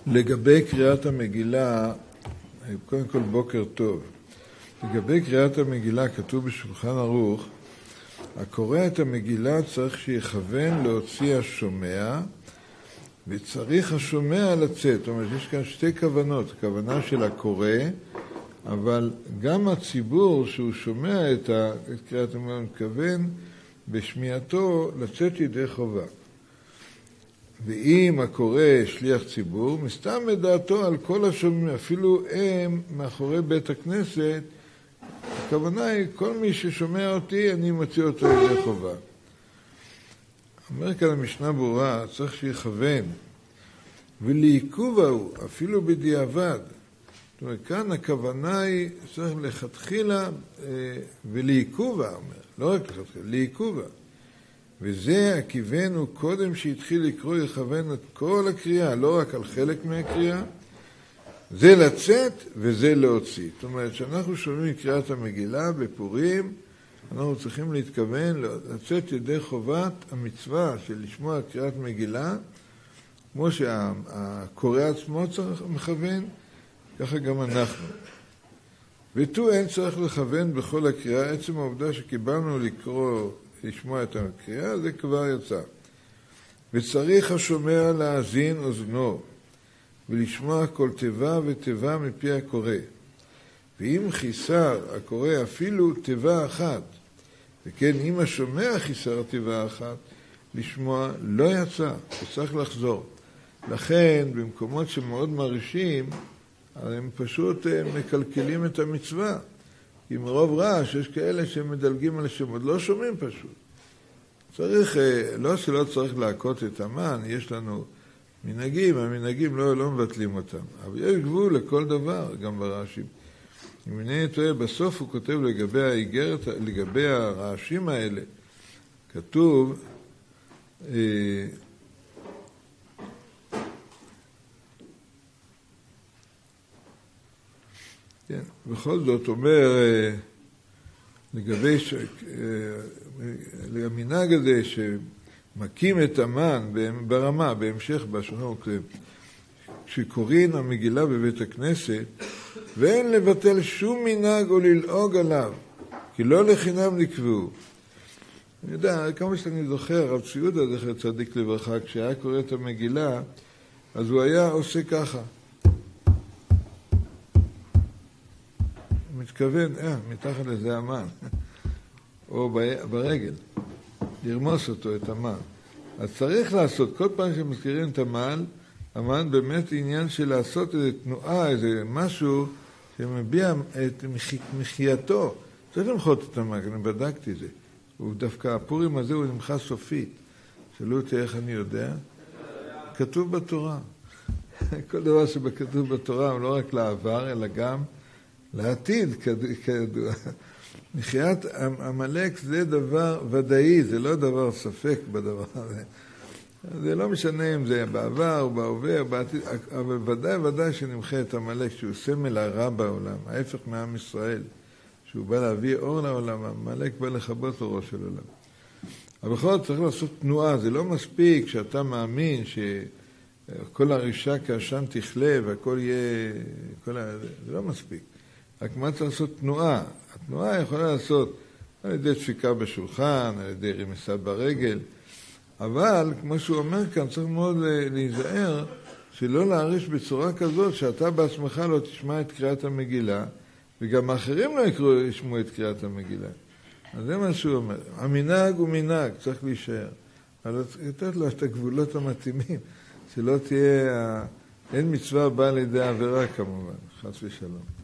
לגבי קריאת המגילה, קודם כל בוקר טוב. לגבי קריאת המגילה כתוב בשולחן ערוך, הקורא את המגילה צריך שיכוון להוציא השומע, וצריך השומע לצאת. זאת אומרת, יש כאן שתי כוונות, כוונה של הקורא, אבל גם הציבור שהוא שומע את קריאת המגילה מתכוון בשמיעתו לצאת ידי חובה. ואם הקורא שליח ציבור, מסתם את דעתו על כל השומעים, אפילו הם מאחורי בית הכנסת, הכוונה היא, כל מי ששומע אותי, אני מוציא אותו ידי חובה. אומר כאן המשנה ברורה, צריך שיכוון, ולעיכוב הוא, אפילו בדיעבד. זאת אומרת, כאן הכוונה היא, צריך לכתחילה, ולעיכוב אומר, לא רק לכתחילה, לעיכוב. וזה הכיוון הוא קודם שהתחיל לקרוא, יכוון את כל הקריאה, לא רק על חלק מהקריאה, זה לצאת וזה להוציא. זאת אומרת, שאנחנו שומעים קריאת המגילה בפורים, אנחנו צריכים להתכוון לצאת ידי חובת המצווה של לשמוע קריאת מגילה, כמו שהקורא עצמו צריך מכוון, ככה גם אנחנו. ותו אין צריך לכוון בכל הקריאה, עצם העובדה שקיבלנו לקרוא, לשמוע את הקריאה, זה כבר יצא. וצריך השומע להאזין אוזנו, ולשמוע כל תיבה ותיבה מפי הקורא. ואם חיסר הקורא אפילו תיבה אחת, וכן אם השומע חיסר תיבה אחת, לשמוע לא יצא, וצריך לחזור. לכן במקומות שמאוד מרשים, הם פשוט מקלקלים את המצווה. כי מרוב רעש יש כאלה שמדלגים על השמות, לא שומעים פשוט. צריך, לא שלא צריך להכות את המן, יש לנו מנהגים, המנהגים לא מבטלים אותם. אבל יש גבול לכל דבר, גם ברעשים. אם אני טועה, בסוף הוא כותב לגבי האיגרת, לגבי הרעשים האלה, כתוב, כן, בכל זאת אומר, לגבי המנהג הזה שמקים את המן ברמה, בהמשך בשונו, כשקוראים המגילה בבית הכנסת, ואין לבטל שום מנהג או ללעוג עליו, כי לא לחינם נקבעו. אני יודע, כמה שאני זוכר, רב ציודה זכר צדיק לברכה, כשהיה קורא את המגילה, אז הוא היה עושה ככה. מתכוון, מתחת לזה המן, או ברגל, לרמוס אותו, את המן. אז צריך לעשות, כל פעם שמזכירים את המן באמת עניין של לעשות איזו תנועה, איזה משהו שמביע את מחייתו. צריך למחות את המן, אני בדקתי את זה. דווקא הפורים הזה הוא נמחה סופית. שאלו אותי איך אני יודע? כתוב בתורה. כל דבר שכתוב בתורה הוא לא רק לעבר, אלא גם לעתיד, כידוע. מחיית המלאק זה דבר ודאי, זה לא דבר ספק בדבר הזה. זה לא משנה אם זה בעבר או בהווה או בעתיד, אבל ודאי שנמחה את המלאק, שהוא סמל הרע בעולם, ההפך מעם ישראל, שהוא בא להביא אור לעולם, המלאק בא לכבות אורו של עולם. אבל בכל זאת צריך לעשות תנועה, זה לא מספיק שאתה מאמין שכל הרישה כעשן תכלה והכל יהיה, זה לא מספיק. רק מה צריך לעשות תנועה? התנועה יכולה לעשות על ידי דפיקה בשולחן, על ידי רמיסה ברגל, אבל כמו שהוא אומר כאן, צריך מאוד להיזהר שלא להריש בצורה כזאת שאתה בעצמך לא תשמע את קריאת המגילה, וגם האחרים לא ישמעו את קריאת המגילה. אז זה מה שהוא אומר. המנהג הוא מנהג, צריך להישאר. אבל לתת לו את הגבולות המתאימים, שלא תהיה, אין מצווה באה לידי עבירה כמובן, חס ושלום.